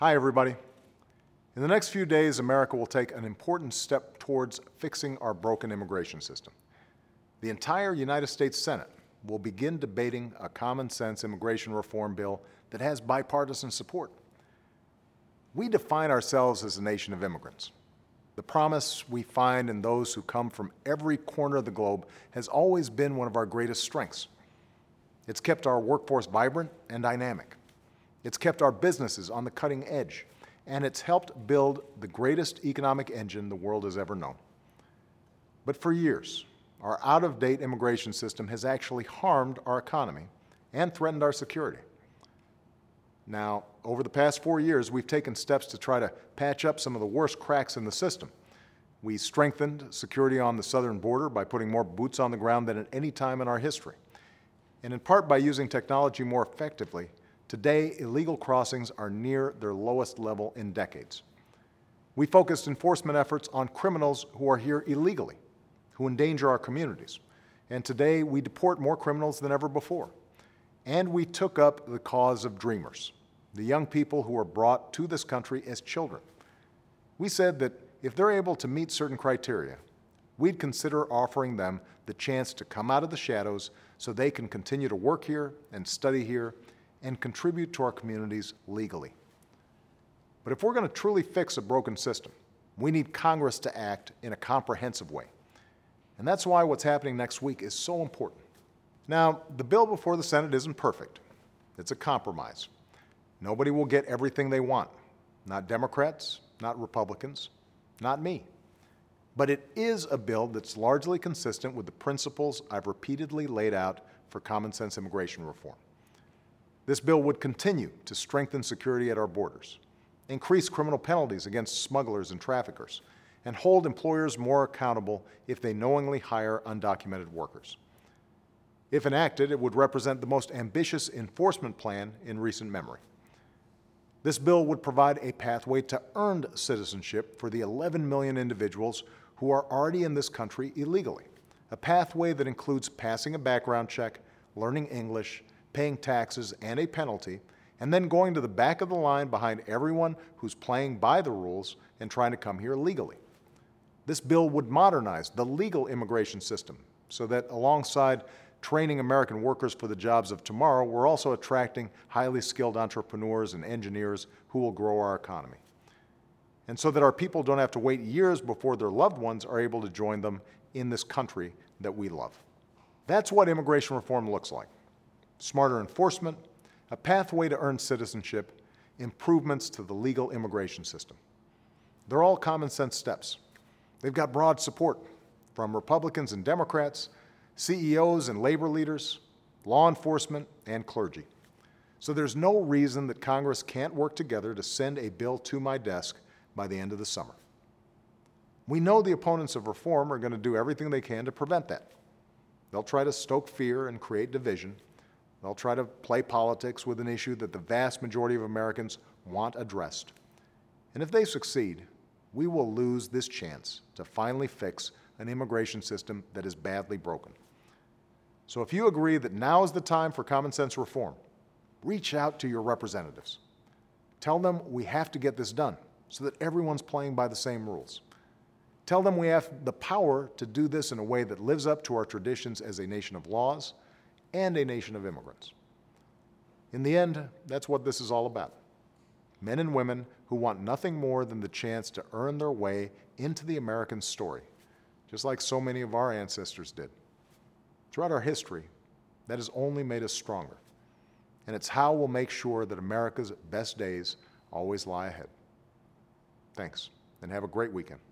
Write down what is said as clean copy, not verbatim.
Hi, everybody. In the next few days, America will take an important step towards fixing our broken immigration system. The entire United States Senate will begin debating a common-sense immigration reform bill that has bipartisan support. We define ourselves as a nation of immigrants. The promise we find in those who come from every corner of the globe has always been one of our greatest strengths. It's kept our workforce vibrant and dynamic. It's kept our businesses on the cutting edge, and it's helped build the greatest economic engine the world has ever known. But for years, our out-of-date immigration system has actually harmed our economy and threatened our security. Now, over the past 4 years, we've taken steps to try to patch up some of the worst cracks in the system. We strengthened security on the southern border by putting more boots on the ground than at any time in our history. And in part by using technology more effectively, today, illegal crossings are near their lowest level in decades. We focused enforcement efforts on criminals who are here illegally, who endanger our communities. And today, we deport more criminals than ever before. And we took up the cause of dreamers, the young people who were brought to this country as children. We said that if they're able to meet certain criteria, we'd consider offering them the chance to come out of the shadows so they can continue to work here and study here and contribute to our communities legally. But if we're going to truly fix a broken system, we need Congress to act in a comprehensive way. And that's why what's happening next week is so important. Now, the bill before the Senate isn't perfect. It's a compromise. Nobody will get everything they want. Not Democrats, not Republicans, not me. But it is a bill that's largely consistent with the principles I've repeatedly laid out for common sense immigration reform. This bill would continue to strengthen security at our borders, increase criminal penalties against smugglers and traffickers, and hold employers more accountable if they knowingly hire undocumented workers. If enacted, it would represent the most ambitious enforcement plan in recent memory. This bill would provide a pathway to earned citizenship for the 11 million individuals who are already in this country illegally, a pathway that includes passing a background check, learning English, paying taxes and a penalty, and then going to the back of the line behind everyone who's playing by the rules and trying to come here legally. This bill would modernize the legal immigration system so that alongside training American workers for the jobs of tomorrow, we're also attracting highly skilled entrepreneurs and engineers who will grow our economy. And so that our people don't have to wait years before their loved ones are able to join them in this country that we love. That's what immigration reform looks like. Smarter enforcement, a pathway to earn citizenship, improvements to the legal immigration system. They're all common sense steps. They've got broad support from Republicans and Democrats, CEOs and labor leaders, law enforcement, and clergy. So there's no reason that Congress can't work together to send a bill to my desk by the end of the summer. We know the opponents of reform are going to do everything they can to prevent that. They'll try to stoke fear and create division. They'll try to play politics with an issue that the vast majority of Americans want addressed. And if they succeed, we will lose this chance to finally fix an immigration system that is badly broken. So if you agree that now is the time for common sense reform, reach out to your representatives. Tell them we have to get this done so that everyone's playing by the same rules. Tell them we have the power to do this in a way that lives up to our traditions as a nation of laws and a nation of immigrants. In the end, that's what this is all about. Men and women who want nothing more than the chance to earn their way into the American story, just like so many of our ancestors did. Throughout our history, that has only made us stronger. And it's how we'll make sure that America's best days always lie ahead. Thanks, and have a great weekend.